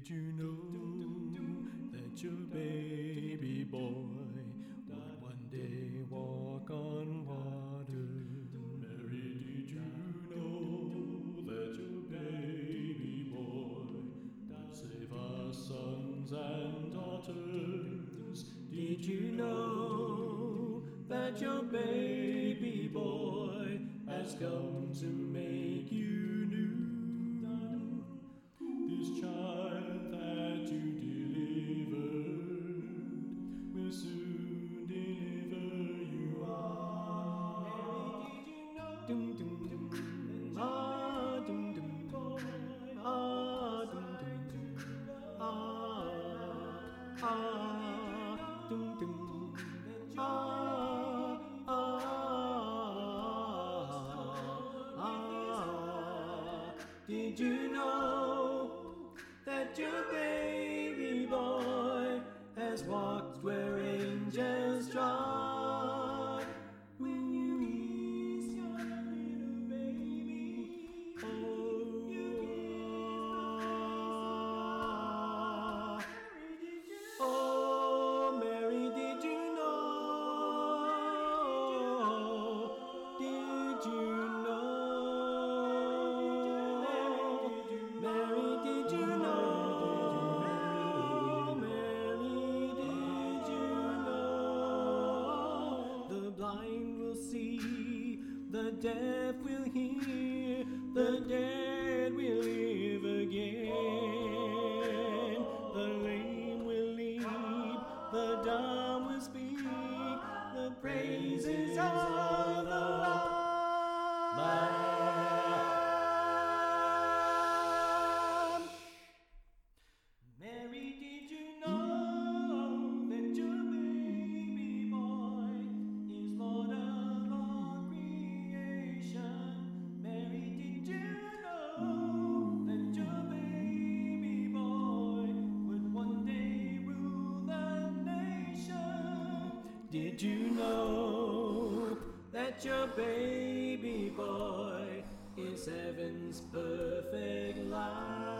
Did you know that your baby boy would one day walk on water? Mary, did you know that your baby boy would save our sons and daughters? Did you know that your baby boy has come to make you new? This child that you delivered will soon deliver you all. Mary, did you know? Dum dum dum, ah dum dum, ah dum dum dum, ah dum dum, Did you know that your baby boy has walked where angels trod? When you kiss your little baby, oh, you kiss the oh, Mary, did you know? Did you know? Mary, did you know? Mary, did you know? The blind will see, the deaf will hear, the dead will live again. The lame will leap, the dumb will speak, the praises of the Lord. Mary, did you know that your baby boy is Lord of all creation? Mary, did you know that your baby boy would one day rule the nation? Did you know that your baby boy is heaven's perfect light?